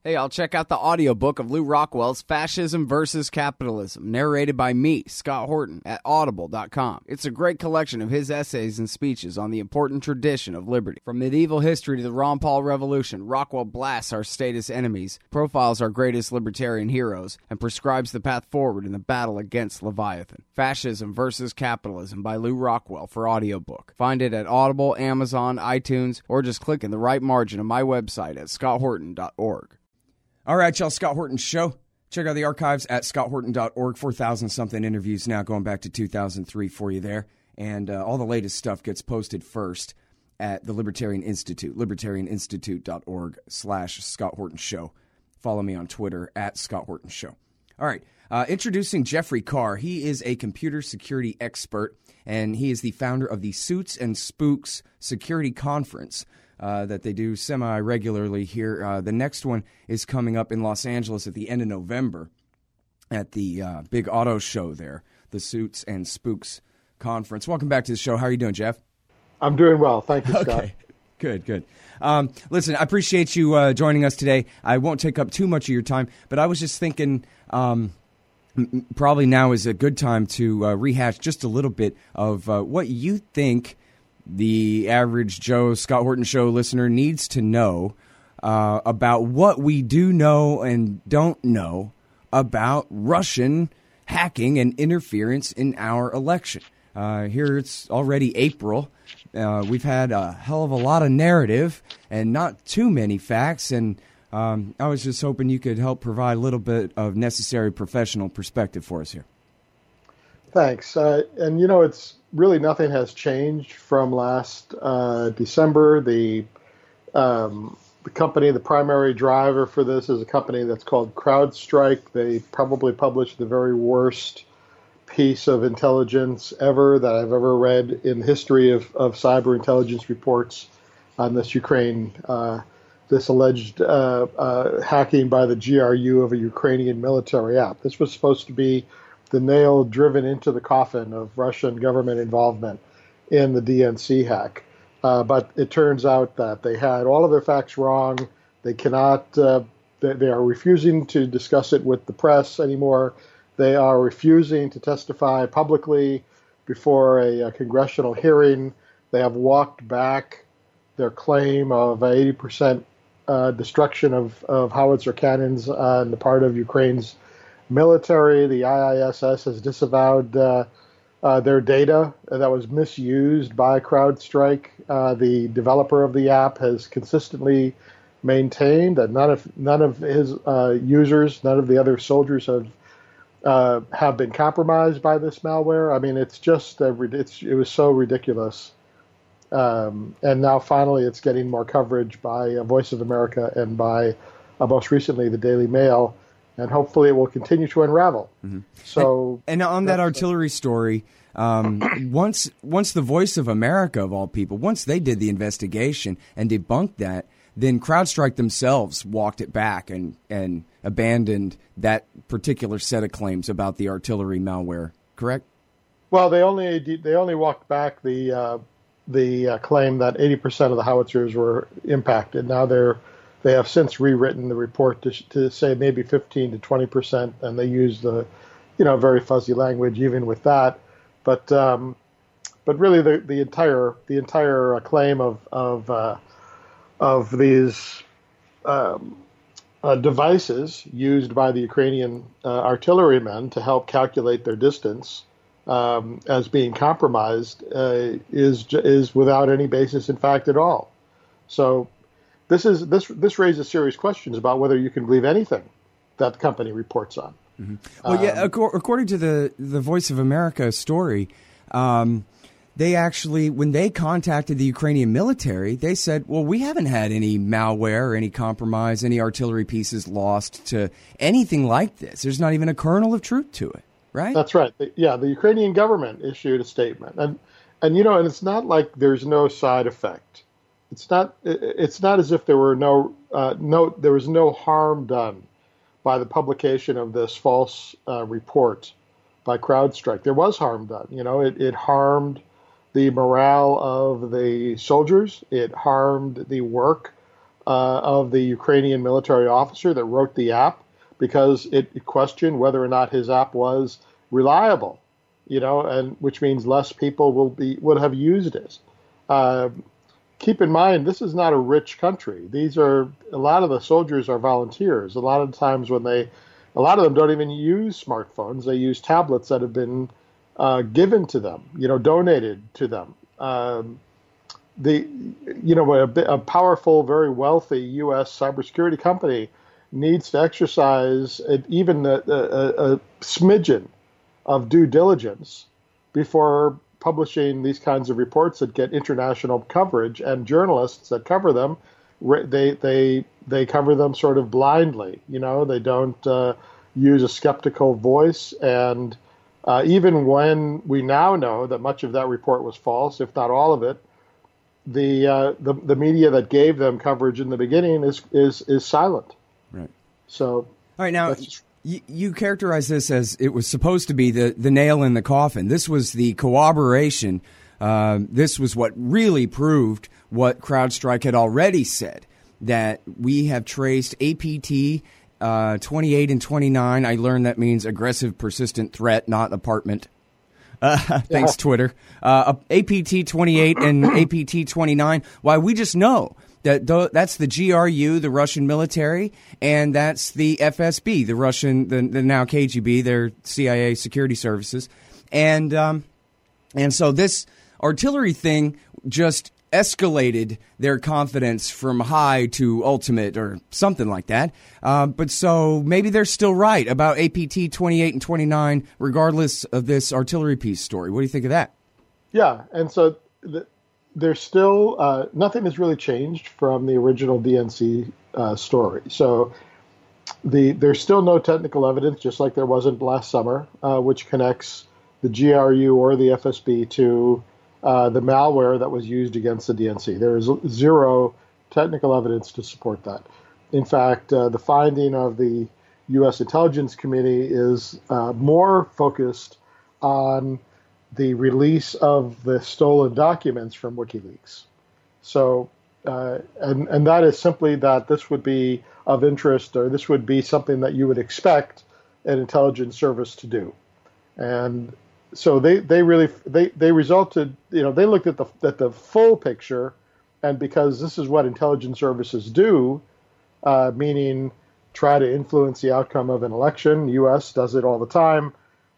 Hey, I'll check out the audiobook of Lou Rockwell's Fascism versus Capitalism, narrated by me, Scott Horton, at audible.com. It's a great collection of his essays and speeches on the important tradition of liberty. From medieval history to the Ron Paul Revolution, Rockwell blasts our statist enemies, profiles our greatest libertarian heroes, and prescribes the path forward in the battle against Leviathan. Fascism versus Capitalism by Lou Rockwell for audiobook. Find it at Audible, Amazon, iTunes, or just click in the right margin of my website at scotthorton.org. All right, y'all, Scott Horton Show. Check out the archives at scotthorton.org. 4,000-something interviews now going back to 2003 for you there. And all the latest stuff gets posted first at the Libertarian Institute, libertarianinstitute.org/Scott Horton Show. Follow me on Twitter at Scott Horton Show. All right, introducing Jeffrey Carr. He is a computer security expert, and he is the founder of the Suits and Spooks Security Conference that they do semi-regularly here. The next one is coming up in Los Angeles at the end of November at the big auto show there, the Suits and Spooks Conference. Welcome back to the show. How are you doing, Jeff? I'm doing well. Thank you, Scott. Okay. Good. Listen, I appreciate you joining us today. I won't take up too much of your time, but I was just thinking probably now is a good time to rehash just a little bit of what you think the average Joe Scott Horton Show listener needs to know about what we do know and don't know about Russian hacking and interference in our election. Here it's already April. We've had a hell of a lot of narrative and not too many facts, and I was just hoping you could help provide a little bit of necessary professional perspective for us here. Thanks. And, you know, it's really nothing has changed from last December. The company, the primary driver for this is a company that's called CrowdStrike. They probably published the very worst piece of intelligence ever that I've ever read in the history of cyber intelligence reports on this Ukraine, this alleged hacking by the GRU of a Ukrainian military app. This was supposed to be the nail driven into the coffin of Russian government involvement in the DNC hack. But it turns out that they had all of their facts wrong. They cannot, they are refusing to discuss it with the press anymore. They are refusing to testify publicly before a congressional hearing. They have walked back their claim of 80% destruction of howitzer cannons on the part of Ukraine's military. The IISS has disavowed their data that was misused by CrowdStrike. The developer of the app has consistently maintained that none of his users, none of the other soldiers have been compromised by this malware. I mean, it's just it was so ridiculous. And now finally, it's getting more coverage by Voice of America and by most recently the Daily Mail. And hopefully it will continue to unravel. Mm-hmm. So, and on that artillery story, once the Voice of America, of all people, once they did the investigation and debunked that, then CrowdStrike themselves walked it back and abandoned that particular set of claims about the artillery malware. Correct? Well, they only walked back the claim that 80% of the howitzers were impacted. Now they have since rewritten the report to say maybe 15 to 20%, and they use the, very fuzzy language even with that. But really the entire claim of these devices used by the Ukrainian artillerymen to help calculate their distance as being compromised is without any basis in fact at all. So. This raises serious questions about whether you can believe anything that the company reports on. Mm-hmm. Well, yeah, according to the Voice of America story, they actually, when they contacted the Ukrainian military, they said, well, we haven't had any malware or any compromise, any artillery pieces lost to anything like this. There's not even a kernel of truth to it, right? That's right. Yeah, the Ukrainian government issued a statement. And it's not like there's no side effect. It's not as if there were there was no harm done by the publication of this false report by CrowdStrike. There was harm done. It harmed the morale of the soldiers. It harmed the work of the Ukrainian military officer that wrote the app because it questioned whether or not his app was reliable, and which means less people would have used it. Keep in mind, this is not a rich country. A lot of the soldiers are volunteers. A lot of times a lot of them don't even use smartphones. They use tablets that have been given to them, donated to them. A powerful, very wealthy U.S. cybersecurity company needs to exercise even a smidgen of due diligence before publishing these kinds of reports that get international coverage, and journalists that cover them, they cover them sort of blindly. They don't use a skeptical voice, and even when we now know that much of that report was false, if not all of it, the media that gave them coverage in the beginning is silent. Right. So, all right, now you characterize this as it was supposed to be the nail in the coffin. This was the corroboration. This was what really proved what CrowdStrike had already said, that we have traced APT 28 and 29. I learned that means aggressive persistent threat, not apartment. Thanks, Twitter. APT 28 and APT 29. Why, we just know that that's the GRU, the Russian military, and that's the FSB, the Russian, the now KGB, their CIA security services, and so this artillery thing just escalated their confidence from high to ultimate or something like that. But so maybe they're still right about APT 28 and 29, regardless of this artillery piece story. What do you think of that? Yeah, and so there's still nothing has really changed from the original DNC story. So there's still no technical evidence, just like there wasn't last summer, which connects the GRU or the FSB to the malware that was used against the DNC. There is zero technical evidence to support that. In fact, the finding of the U.S. Intelligence Committee is more focused on the release of the stolen documents from WikiLeaks. So, and that is simply that this would be of interest, or this would be something that you would expect an intelligence service to do. And so they resulted, they looked at the full picture, and because this is what intelligence services do, meaning try to influence the outcome of an election. The U.S. does it all the time.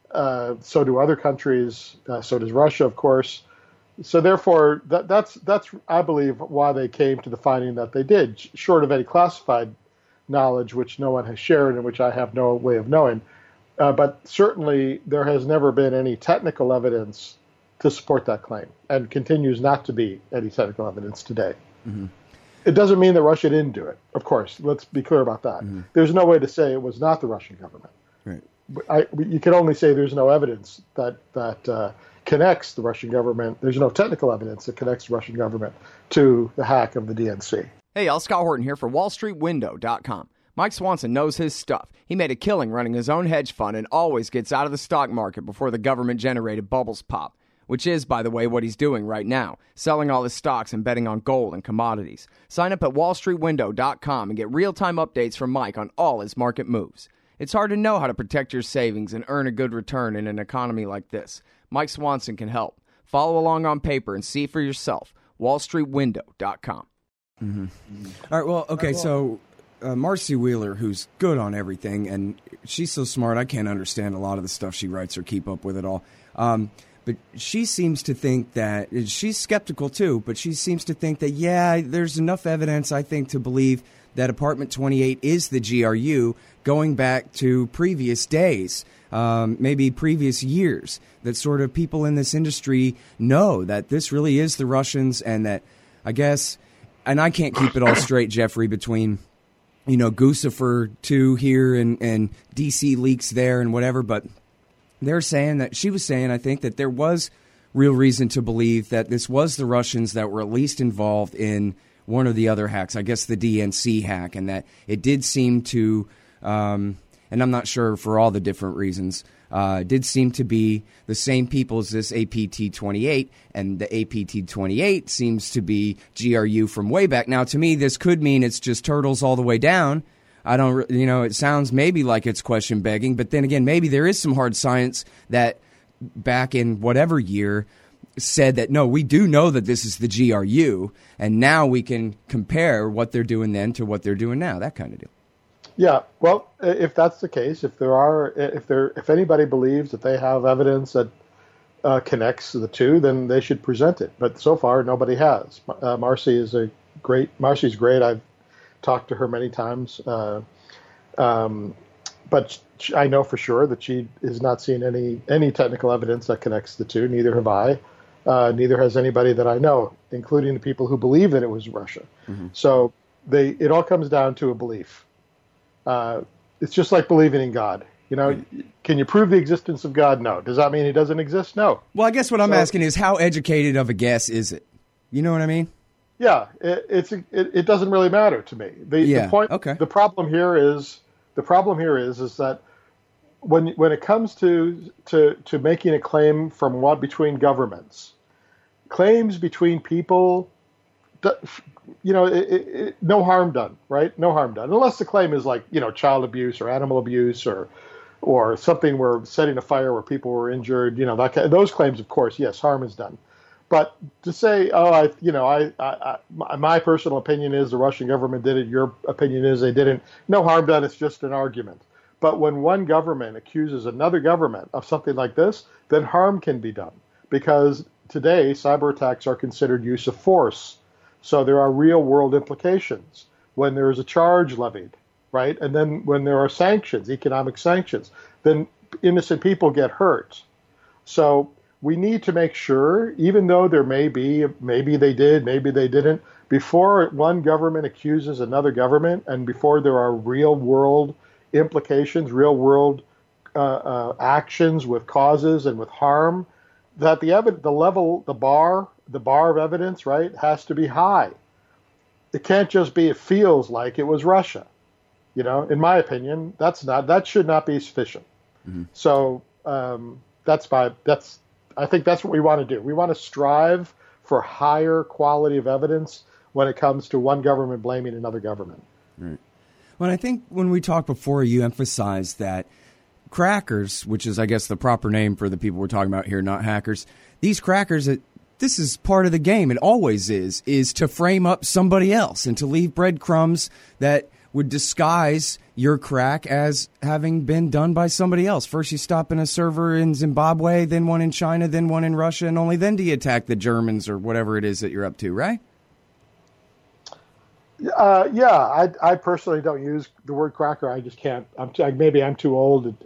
So do other countries. So does Russia, of course. So therefore, that's I believe why they came to the finding that they did, short of any classified knowledge, which no one has shared and which I have no way of knowing. But certainly, there has never been any technical evidence to support that claim, and continues not to be any technical evidence today. Mm-hmm. It doesn't mean that Russia didn't do it. Of course, let's be clear about that. Mm-hmm. There's no way to say it was not the Russian government. Right. You can only say there's no evidence that connects the Russian government. There's no technical evidence that connects the Russian government to the hack of the DNC. Hey, y'all, Scott Horton here for WallStreetWindow.com. Mike Swanson knows his stuff. He made a killing running his own hedge fund and always gets out of the stock market before the government-generated bubbles pop, which is, by the way, what he's doing right now, selling all his stocks and betting on gold and commodities. Sign up at WallStreetWindow.com and get real-time updates from Mike on all his market moves. It's hard to know how to protect your savings and earn a good return in an economy like this. Mike Swanson can help. Follow along on paper and see for yourself. WallStreetWindow.com. Mm-hmm. All right, well, okay, so Marcy Wheeler, who's good on everything, and she's so smart, I can't understand a lot of the stuff she writes or keep up with it all. But she seems to think that, she's skeptical too, but she seems to think that, yeah, there's enough evidence, I think, to believe that Apartment 28 is the GRU going back to previous days, maybe previous years, that sort of people in this industry know that this really is the Russians, and that, I guess, and I can't keep it all straight, Jeffrey, between, Guccifer 2 here and DC leaks there and whatever, but they're saying that, she was saying, I think, that there was real reason to believe that this was the Russians that were at least involved in one or the other hacks, I guess the DNC hack, and that it did seem to, and and I'm not sure for all the different reasons, did seem to be the same people as this APT-28, and the APT-28 seems to be GRU from way back. Now, to me, this could mean it's just turtles all the way down. I don't, it sounds maybe like it's question begging, but then again, maybe there is some hard science that back in whatever year said that, no, we do know that this is the GRU, and now we can compare what they're doing then to what they're doing now, that kind of deal. Yeah, well, if that's the case, if anybody believes that they have evidence that connects the two, then they should present it. But so far, nobody has. Marcy's great. I've talked to her many times, but I know for sure that she has not seen any technical evidence that connects the two. Neither have I. Neither has anybody that I know, including the people who believe that it was Russia. Mm-hmm. So it all comes down to a belief. It's just like believing in God. Can you prove the existence of God? No. Does that mean he doesn't exist? No. Well, I guess what I'm asking is, how educated of a guess is it? You know what I mean? Yeah, it doesn't really matter to me. The problem here is that when it comes to making a claim between governments, claims between people, no harm done, right? No harm done, unless the claim is like child abuse or animal abuse or something where setting a fire where people were injured. Those claims, of course, yes, harm is done. But to say, my personal opinion is the Russian government did it, your opinion is they didn't, no harm done, it's just an argument. But when one government accuses another government of something like this, then harm can be done. Because today, cyber attacks are considered use of force. So there are real-world implications when there is a charge levied, right? And then when there are sanctions, economic sanctions, then innocent people get hurt. So we need to make sure, even though there maybe they did, maybe they didn't, before one government accuses another government and before there are real-world implications, real-world actions with causes and with harm, that the bar of evidence, right, has to be high. It can't just be it feels like it was Russia. In my opinion, that should not be sufficient. Mm-hmm. So I think that's what we want to do. We want to strive for higher quality of evidence when it comes to one government blaming another government. Right. Well, I think when we talked before, you emphasized that crackers, which is, I guess, the proper name for the people we're talking about here, not hackers, these crackers, this is part of the game. It always is to frame up somebody else and to leave breadcrumbs that would disguise your crack as having been done by somebody else. First you stop in a server in Zimbabwe, then one in China, then one in Russia, and only then do you attack the Germans or whatever it is that you're up to, right? I personally don't use the word cracker. I just can't. Maybe I'm too old.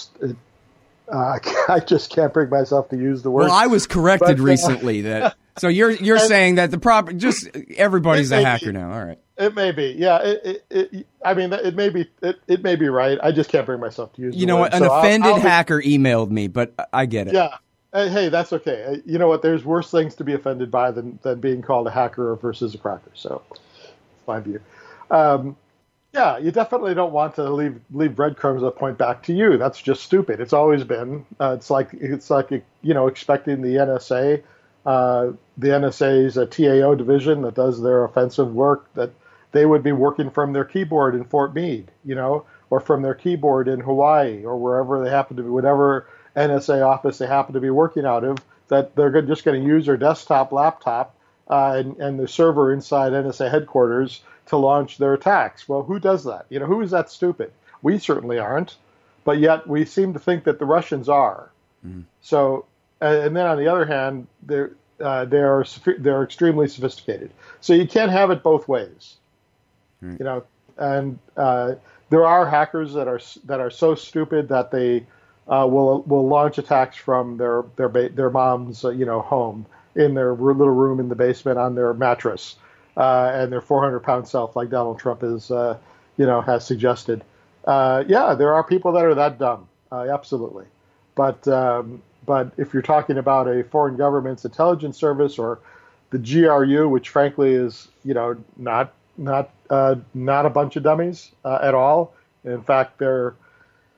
I just can't bring myself to use the word. Well, I was corrected recently that. So you're saying that the proper, just everybody's a hacker now. All right. It may be, yeah. It may be right. I just can't bring myself to use. You know what? An offended hacker emailed me, but I get it. Yeah. Hey, that's okay. You know what? There's worse things to be offended by than being called a hacker versus a cracker. So, it's my view. Yeah, you definitely don't want to leave breadcrumbs that point back to you. That's just stupid. It's always been. It's like expecting the NSA, the NSA's TAO division that does their offensive work, that they would be working from their keyboard in Fort Meade, or from their keyboard in Hawaii, or wherever they happen to be, whatever NSA office they happen to be working out of, that they're just going to use their desktop laptop and the server inside NSA headquarters to launch their attacks. Well, who does that? Who is that stupid? We certainly aren't, but yet we seem to think that the Russians are. Mm. So, and then on the other hand, they're extremely sophisticated. So you can't have it both ways. Mm. And there are hackers that are so stupid that they will launch attacks from their mom's home in their little room in the basement on their mattress. And their 400-pound self, like Donald Trump has suggested. There are people that are that dumb, absolutely. But if you're talking about a foreign government's intelligence service or the GRU, which frankly is not a bunch of dummies at all. In fact, they're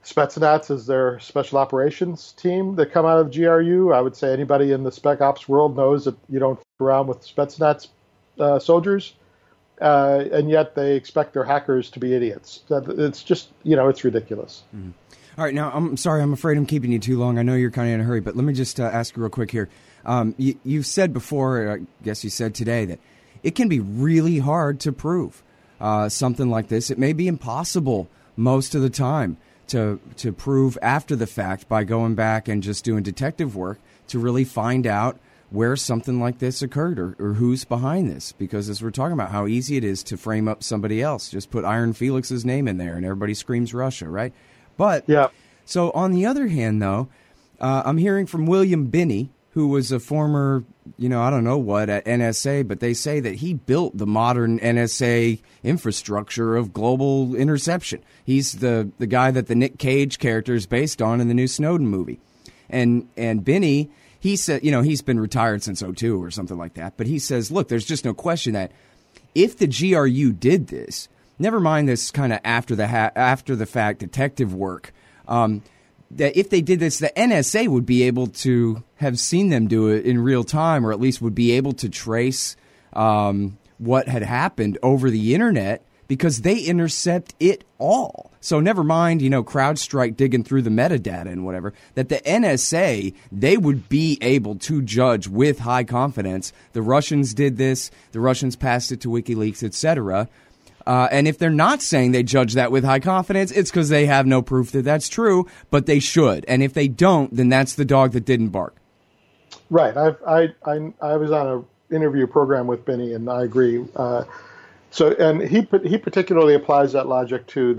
Spetsnaz is their special operations team that come out of GRU. I would say anybody in the Spec Ops world knows that you don't f around with Spetsnaz soldiers, and yet they expect their hackers to be idiots. It's just, it's ridiculous. Mm-hmm. All right, now, I'm sorry, I'm afraid I'm keeping you too long. I know you're kind of in a hurry, but let me just ask you real quick here. You've said before, I guess you said today, that it can be really hard to prove something like this. It may be impossible most of the time to prove after the fact by going back and just doing detective work to really find out where something like this occurred or who's behind this. Because as we're talking about how easy it is to frame up somebody else, just put Iron Felix's name in there and everybody screams Russia, right? But yeah. So on the other hand, though, I'm hearing from William Binney, who was a former, I don't know what at NSA, but they say that he built the modern NSA infrastructure of global interception. He's the guy that the Nick Cage character is based on in the new Snowden movie. And Binney, he said, he's been retired since '02 or something like that. But he says, look, there's just no question that if the GRU did this, never mind this kind of after the fact detective work, that if they did this, the NSA would be able to have seen them do it in real time, or at least would be able to trace what had happened over the internet, because they intercept it all. So never mind, CrowdStrike digging through the metadata and whatever, that the NSA, they would be able to judge with high confidence the Russians did this, the Russians passed it to WikiLeaks, etc. And if they're not saying they judge that with high confidence, it's because they have no proof that that's true, but they should. And if they don't, then that's the dog that didn't bark. Right. I was on an interview program with Binney, and I agree. And he particularly applies that logic to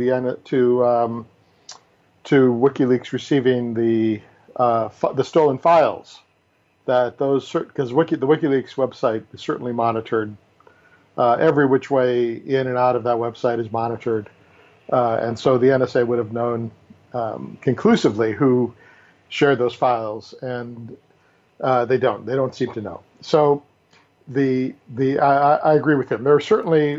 WikiLeaks receiving the stolen files. That those, because the WikiLeaks website is certainly monitored. Every which way in and out of that website is monitored. And so the NSA would have known conclusively who shared those files, and they don't. They don't seem to know. So I agree with him. There are certainly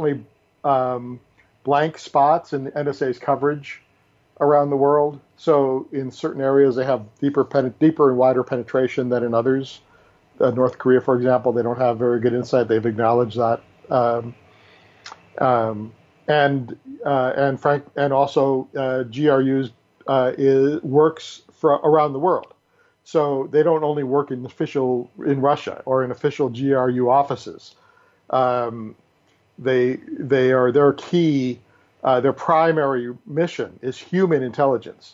blank spots in the NSA's coverage around the world. So in certain areas they have deeper and wider penetration than in others. North Korea, for example, they don't have very good insight. They've acknowledged that, and also GRU's works around the world. So they don't only work in Russia or in official GRU offices. Their key, their primary mission is human intelligence.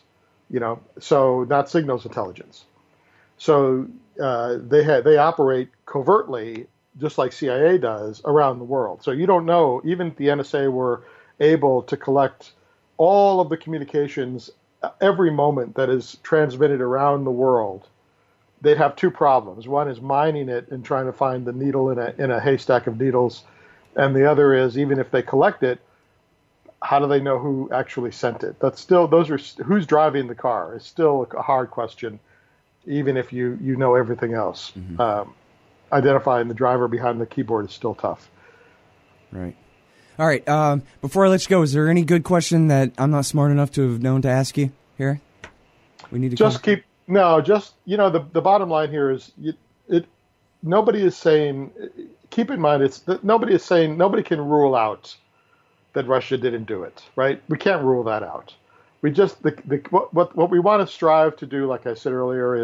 So not signals intelligence. So they operate covertly, just like CIA does, around the world. So you don't know, even if the NSA were able to collect all of the communications every moment that is transmitted around the world, they'd have two problems. One is mining it and trying to find the needle in a haystack of needles, and the other is, even if they collect it, how do they know who actually sent it? Who's driving the car is still a hard question. Even if you know everything else, identifying the driver behind the keyboard is still tough. Right. All right. Before I let you go, is there any good question that I'm not smart enough to have known to ask you here? We need to the bottom line here is nobody is saying. Keep in mind, nobody can rule out that Russia didn't do it. Right? We can't rule that out. We just what we want to strive to do, like I said earlier,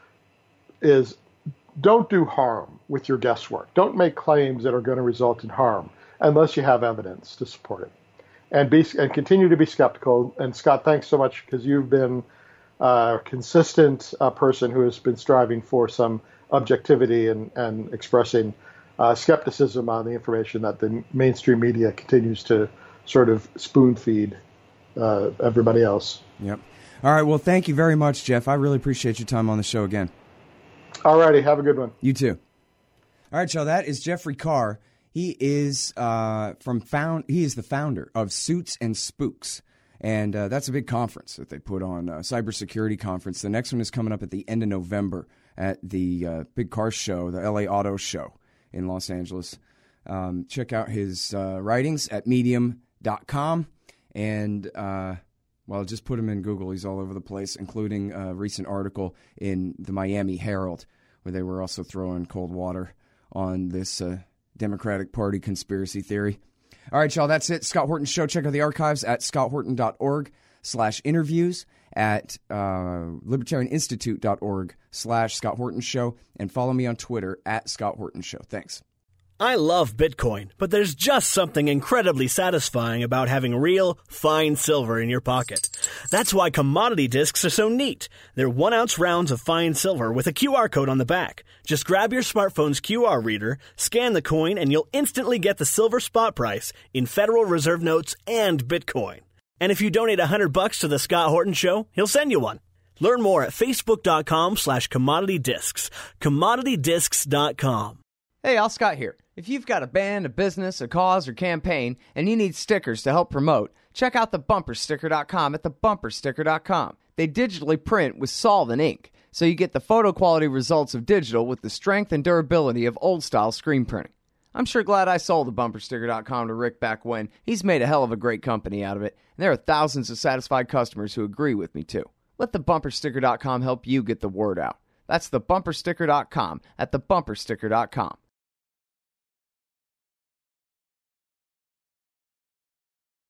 is don't do harm with your guesswork. Don't make claims that are going to result in harm unless you have evidence to support it, and continue to be skeptical. And Scott, thanks so much, because you've been a consistent person who has been striving for some objectivity and expressing skepticism on the information that the mainstream media continues to sort of spoon feed everybody else. Yep. All right. Well, thank you very much, Jeff. I really appreciate your time on the show again. All righty. Have a good one. You too. All right, y'all. That is Jeffrey Carr. He is he is the founder of Suits and Spooks, and that's a big conference that they put on, cybersecurity conference. The next one is coming up at the end of November at the big car show, the LA Auto Show in Los Angeles. Check out his writings at medium.com. And Well, just put him in Google. He's all over the place, including a recent article in the Miami Herald, where they were also throwing cold water on this Democratic Party conspiracy theory. All right, y'all, that's it. Scott Horton Show. Check out the archives at scotthorton.org/interviews, at libertarianinstitute.org/Scott Horton Show, and follow me on Twitter at Scott Horton Show. Thanks. I love Bitcoin, but there's just something incredibly satisfying about having real, fine silver in your pocket. That's why commodity discs are so neat. They're 1-ounce rounds of fine silver with a QR code on the back. Just grab your smartphone's QR reader, scan the coin, and you'll instantly get the silver spot price in Federal Reserve notes and Bitcoin. And if you donate $100 to the Scott Horton Show, he'll send you one. Learn more at facebook.com/commoditydiscs. commoditydiscs.com. Hey, all, Scott here. If you've got a band, a business, a cause, or campaign, and you need stickers to help promote, check out thebumpersticker.com at thebumpersticker.com. They digitally print with solvent ink, so you get the photo quality results of digital with the strength and durability of old-style screen printing. I'm sure glad I sold thebumpersticker.com to Rick back when. He's made a hell of a great company out of it, and there are thousands of satisfied customers who agree with me, too. Let thebumpersticker.com help you get the word out. That's thebumpersticker.com at thebumpersticker.com.